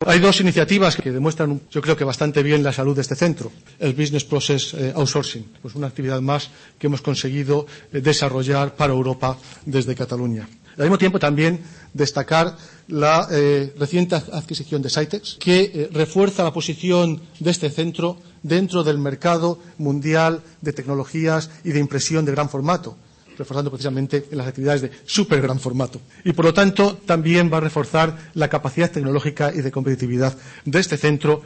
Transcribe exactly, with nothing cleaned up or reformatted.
Hay dos iniciativas que demuestran, yo creo que bastante bien la salud de este centro. El Business Process Outsourcing, pues una actividad más que hemos conseguido desarrollar para Europa desde Cataluña. Al mismo tiempo, también destacar la eh, reciente adquisición de Sitex, que eh, refuerza la posición de este centro dentro del mercado mundial de tecnologías y de impresión de gran formato, reforzando precisamente en las actividades de súper gran formato. Y, por lo tanto, también va a reforzar la capacidad tecnológica y de competitividad de este centro.